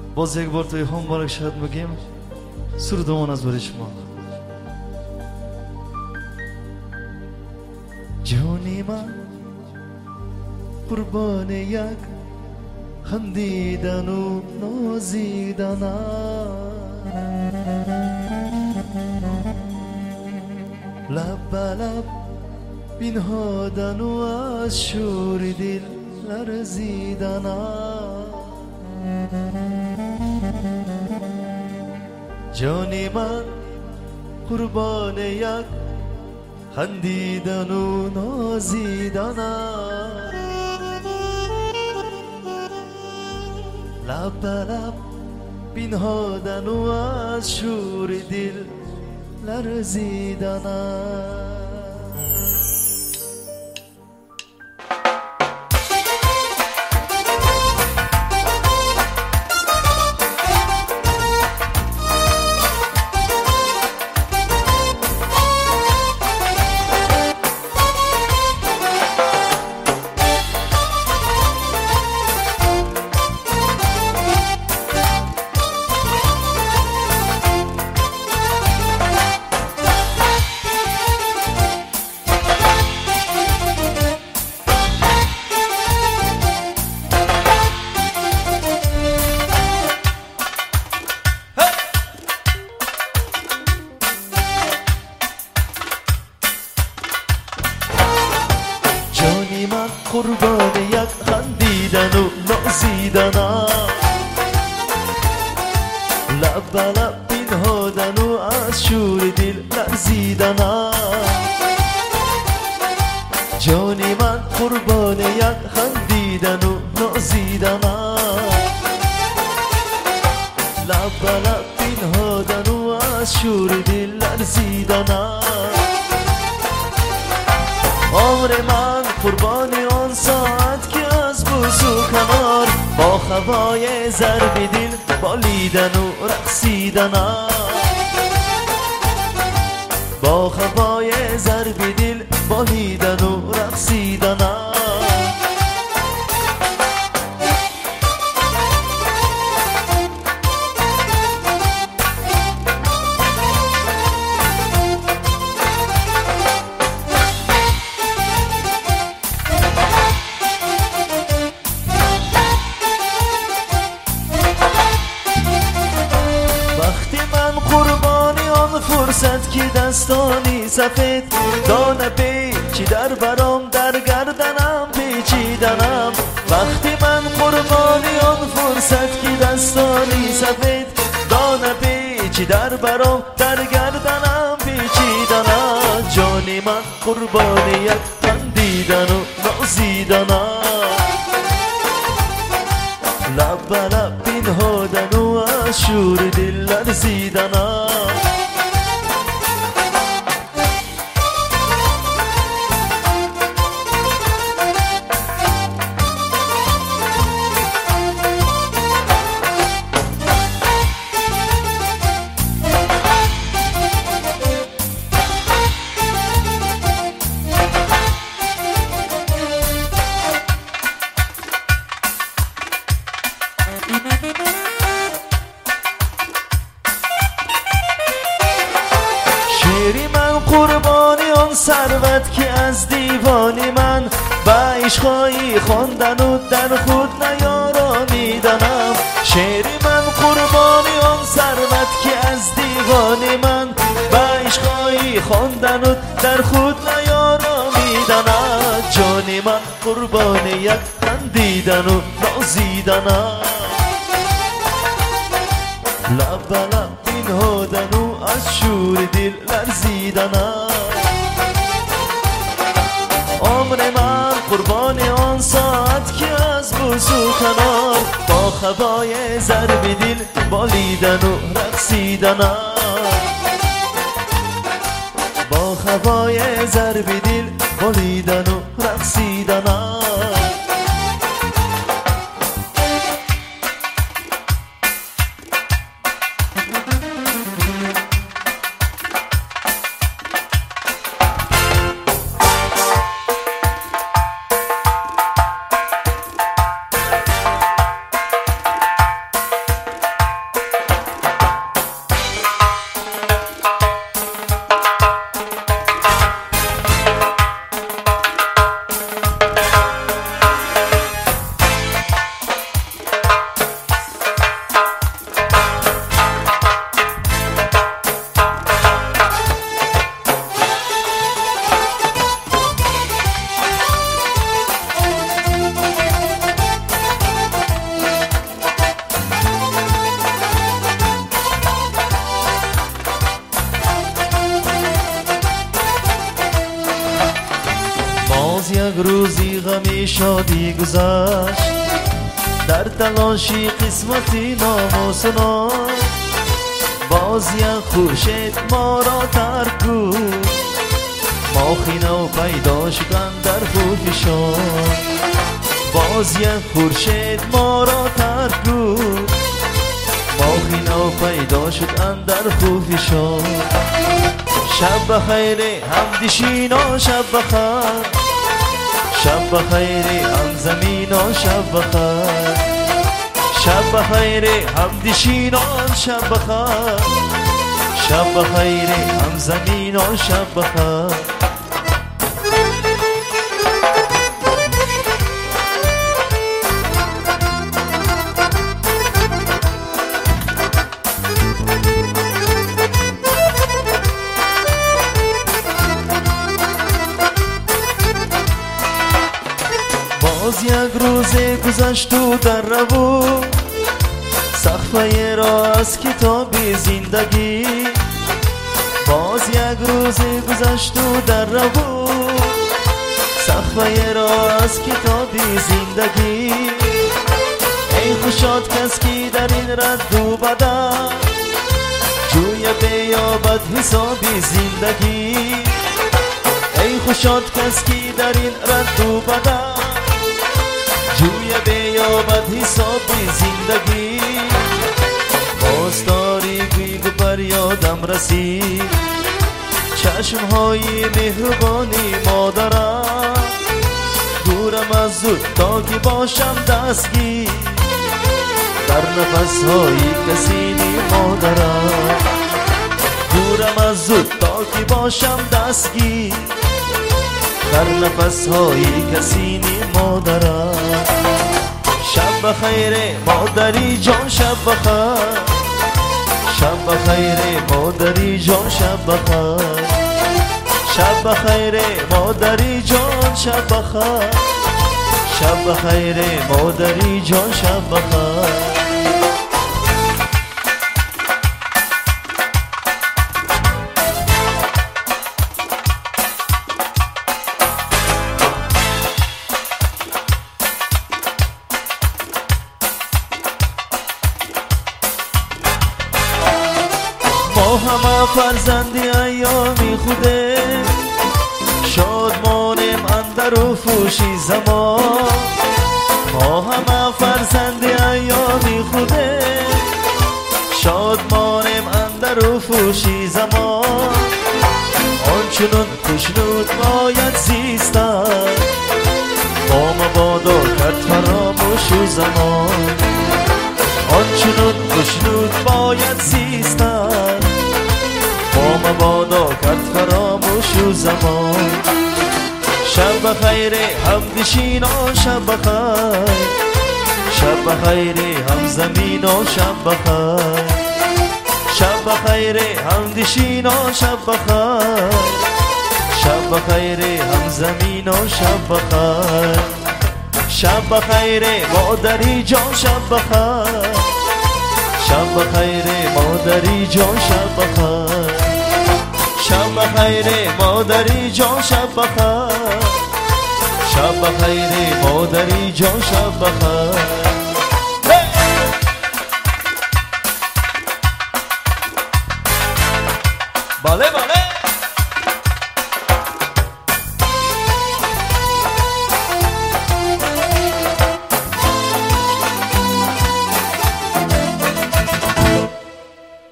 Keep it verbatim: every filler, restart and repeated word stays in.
باز یک بار توی هم بارک شاید بگیم سرودمان از برای شما. جانی من قربان یک خندیدن و نازیدن، لب به لب بینهادن و از شور دل لرزیدن، جانی من قربان یک خندیدن و نازیدن، لب به لب بینهادن و از شور دل لرزیدن. قربان یک خندیدن و نازیدن، لب به لب بینهادن و از شور دل لرزیدن، جانی من قربان یک خندیدن و نازیدن، لب به لب بینهادن و از شور دل لرزیدن. عمر من قربان آن ساعت که از بوس و کنار با خوای ضرب دل بالیدن و رقصیدن، با خوای ضرب دل بالیدن و رقصیدن. فرصت که دستانی سفید دانه پیچی در برام در گردنم پیچیدنم، وقتی من قربانی آن فرصت که دستانی سفید دانه پیچی در برام در گردنم پیچیدنم، جانی من قربانی یک خندیدن و نازیدنم، لب به لب بینهادن و از شور دل لرزیدنم. شیری من قربانی آن ثروت که از دیوانی من به عشقایی خواندن و در خود نیارامیدنم، شیری من قربانی آن ثروت که از دیوانی من به عشقایی خواندن و در خود نیارامیدنم، جانی من قربانی یک خندیدن و نازیدنم، لب به لب بینهادن و از شور دل لرزیدنم. عمر من قربان آن ساعت که از بوس و کنار با خوای ضرب دل بالیدن و رقصیدنم، با خوای ضرب دل بالیدن و رقصیدنم. شادی گذشت در تلاشی قسمتی ناموسنا باز یک خورشید ما را ترک بود ماهی نو پیدا شدن در خوفشان باز یک خورشید ما را ترک بود ماهی نو پیدا شدن در خوفشان شب بخیر همدشینا شب بخیر شب بخیر هم زمینا شب بخیر شب بخیر همدشینان شب بخیر شب بخیر هم زمینا شب بخیر باز یک روز گذشت و در رو صفحه را از کتاب زندگی باز یک روز گذشت و در رو صفحه را از کتاب زندگی ای خوشاد کس که در این رد و بدن جوی بیابد حساب زندگی ای خوشاد کس که در این رد و بدن جوی بیابد حساب زندگی باز تاریکی بر یادم رسید چشمهای مهربانی مادرم دورم از زود تا که باشم دستگیر در نفسهای کسینی مادرم دورم از زود تا که باشم دستگیر در نفسهای کسینی مادرم شب بخیر مادری جان شب بخیر شب بخیر مادری جان شب بخیر شب بخیر مادری جان شب بخیر شب بخیر مادری جان شب بخیر ما همه فرزندی ایامی خوده شادمانیم اندر و فوشی زمان ما همه فرزندی ایامی خوده شادمانیم اندر و فوشی زمان آنچنان خوشنود باید زیستن با مبادا کرد فراموش و زمان آنچنان خوشنود باید زیستن با مبادا کرد فراموش و زمان شب بخیر همدشینا شب بخیر شب بخیر هم زمینا شب بخیر شب بخیر همدشینا شب بخیر شب بخیر هم زمینا شب بخیر شب بخیر مادری جان شب بخیر شب بخیر مادری جان شب بخیر شب بخیر مادری جان شب بخیر شب بخیر مادری جان شب بخیر بله بله